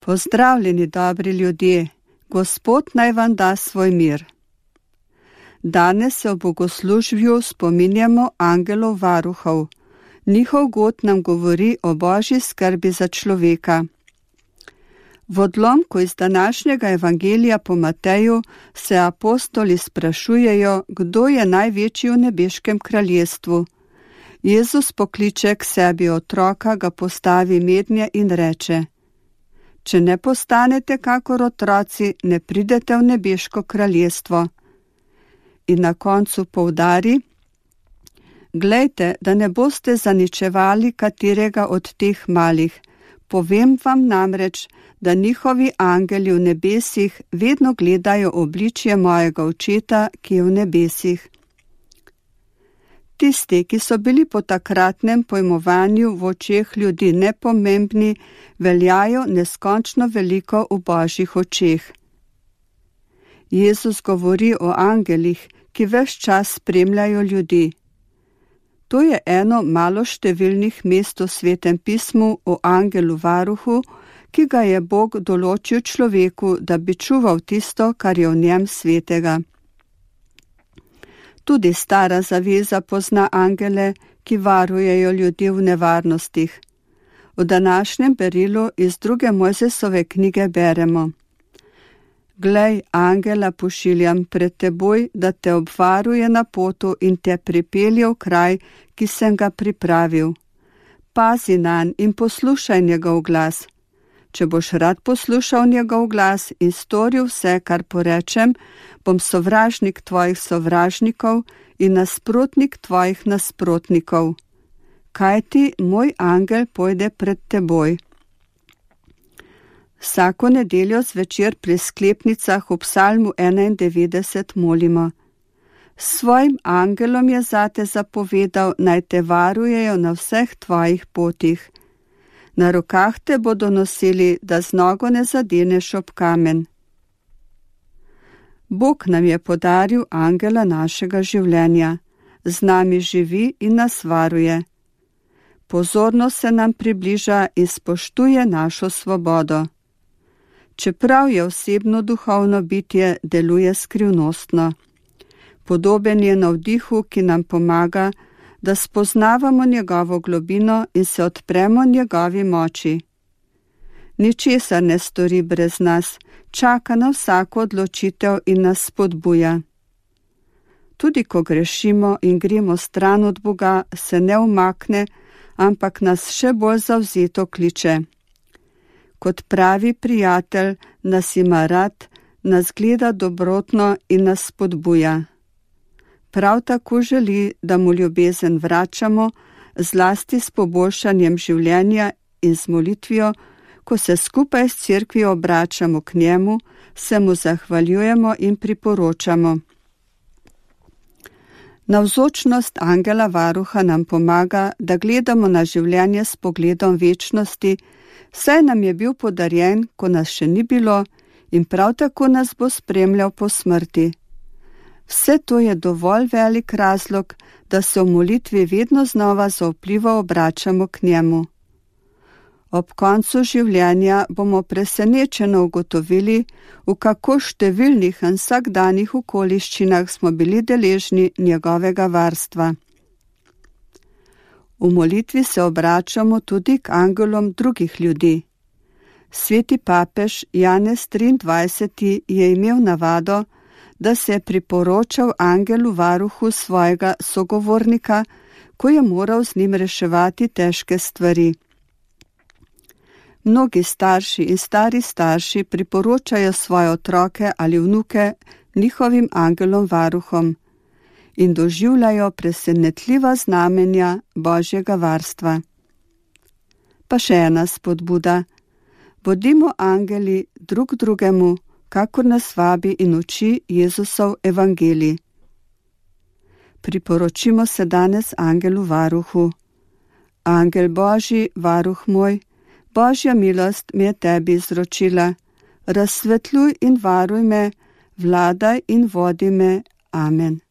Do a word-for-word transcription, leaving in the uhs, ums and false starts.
Pozdravljeni, dobri ljudje, Gospod naj vam da svoj mir. Danes se v bogoslužju spominjamo angelov varuhov. Njihov god nam govori o Božji skrbi za človeka. V odlomku iz današnjega evangelija po Mateju se apostoli sprašujejo, kdo je največji v nebeškem kraljestvu. Jezus pokliče k sebi otroka, ga postavi mednje in reče: Če ne postanete kakor otroci, ne pridete v nebeško kraljestvo. In na koncu poudari: Glejte, da ne boste zaničevali katerega od teh malih. Povem vam namreč, da njihovi angeli v nebesih vedno gledajo obličje mojega očeta, ki je v nebesih. Tisti, ki so bili po takratnem pojmovanju v očeh ljudi nepomembni, veljajo neskončno veliko v Božjih očeh. Jezus govori o angelih, ki ves čas spremljajo ljudi. To je eno malo številnih mest v Svetem pismu o angelu varuhu, ki ga je Bog določil človeku, da bi čuval tisto, kar je v njem svetega. Tudi stara zaveza pozna angele, ki varujejo ljudi v nevarnostih. V današnjem berilu iz druge Mojzesove knjige beremo: Glej, angela pošiljam pred teboj, da te obvaruje na potu in te pripelje v kraj, ki sem ga pripravil. Pazi nanj in poslušaj njegov glas. Če boš rad poslušal njegov glas in storil vse, kar porečem, bom sovražnik tvojih sovražnikov in nasprotnik tvojih nasprotnikov. Kajti moj angel pojde pred teboj. Vsako nedeljo zvečer pri sklepnicah v psalmu enaindevetdeset molimo: S svojim angelom je zate zapovedal, naj te varujejo na vseh tvojih potih. Na rokah te bodo nosili, da z nogo ne zadeneš ob kamen. Bog nam je podaril angela našega življenja. Z nami živi in nas varuje. Pozorno se nam približa in spoštuje našo svobodo. Čeprav je osebno duhovno bitje, deluje skrivnostno. Podoben je navdihu, ki nam pomaga, da spoznavamo njegovo globino in se odpremo njegovi moči. Ničesar ne stori brez nas, čaka na vsako odločitev in nas spodbuja. Tudi ko grešimo in gremo stran od Boga, se ne umakne, ampak nas še bolj zavzeto kliče. Kot pravi prijatelj nas ima rad, nas gleda dobrotno in nas spodbuja. Prav tako želi, da mu ljubezen vračamo, zlasti s poboljšanjem življenja in z molitvijo, ko se skupaj s cerkvijo obračamo k njemu, se mu zahvaljujemo in priporočamo. Navzočnost angela varuha nam pomaga, da gledamo na življenje s pogledom večnosti, saj nam je bil podarjen, ko nas še ni bilo, in prav tako nas bo spremljal po smrti. Vse to je dovolj velik razlog, da se v molitvi vedno znova zaupljivo obračamo k njemu. Ob koncu življenja bomo presenečeno ugotovili, v kako številnih in vsakdanjih okoliščinah smo bili deležni njegovega varstva. V molitvi se obračamo tudi k angelom drugih ljudi. Sveti papež Janez triindvajseti je imel navado, da se je priporočal angelu varuhu svojega sogovornika, ko je moral z njim reševati težke stvari. Mnogi starši in stari starši priporočajo svoje otroke ali vnuke njihovim angelom varuhom in doživljajo presenetljiva znamenja Božjega varstva. Pa še ena spodbuda: bodimo angeli drug drugemu, kakor nas vabi in uči Jezusov evangelij. Priporočimo se danes angelu varuhu. Angel Božji, varuh moj, Božja milost mi je tebi izročila. Razsvetljuj in varuj me, vladaj in vodi me. Amen.